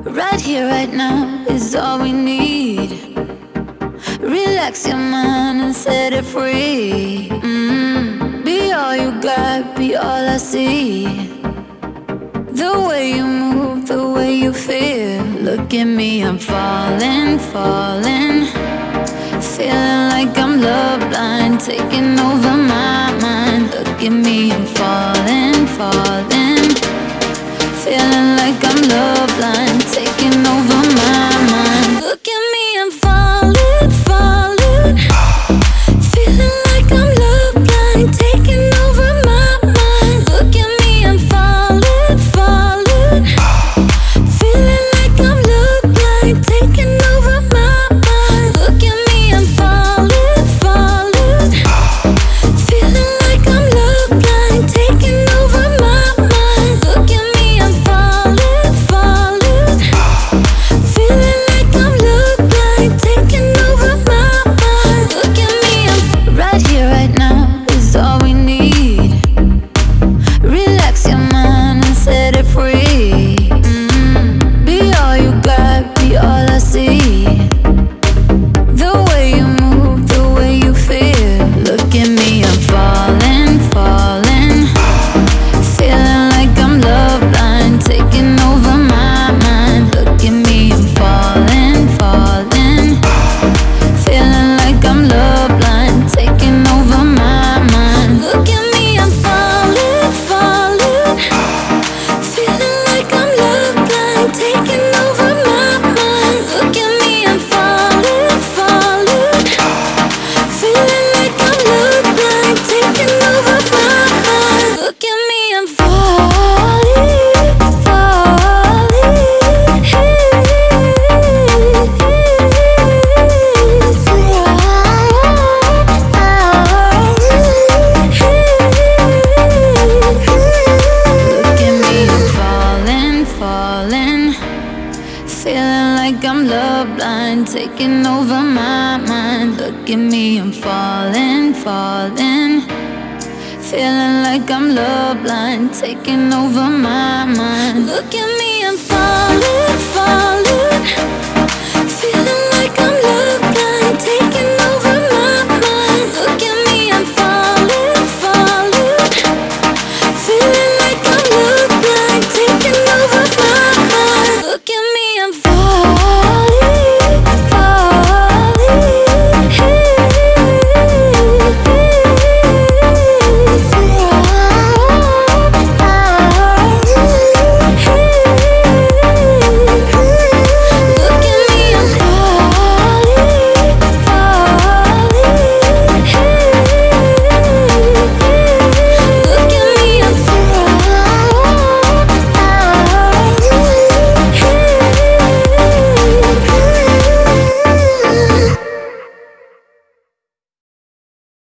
Right here, right now is all we need. Relax your mind and set it free. Be all you got, be all I see. The way you move, the way you feel. Look at me, I'm falling, falling. Feeling like I'm love blind, taking over my mind. Look at me, I'm falling, falling. Feeling like I'm love blind, taking over my mind. Look at me, I'm falling, falling. Feeling like I'm love blind, taking over my mind. Look at me, I'm falling, falling. Feeling like I'm love blind, taking over my mind. Look at me, I'm falling, falling. Feeling like I'm love blind, taking over my mind. Look at me, I'm falling, falling. Feeling like I'm love blind, taking over my mind. Look at me, I'm right here, right now is all we need. Relax your mind and set it free. Be all you got, be all I see. The way you move, the way you feel. Look at me, I'm falling, falling. Feeling like I'm love blind, taking over my mind. Look at me, I'm falling, falling. Feeling like I'm love blind, taking over my mind. Look at me, I'm falling, falling. Feeling like I'm love blind, taking over my mind. Look at me, I'm falling, falling. Feeling like I'm love blind, taking over my mind. Look at me, I'm falling, falling. Look at me, I'm falling, falling. Feeling like I'm love blind, taking over my mind. Look at me, I'm falling, falling. Feeling like I'm love blind, taking over my mind. Look at me.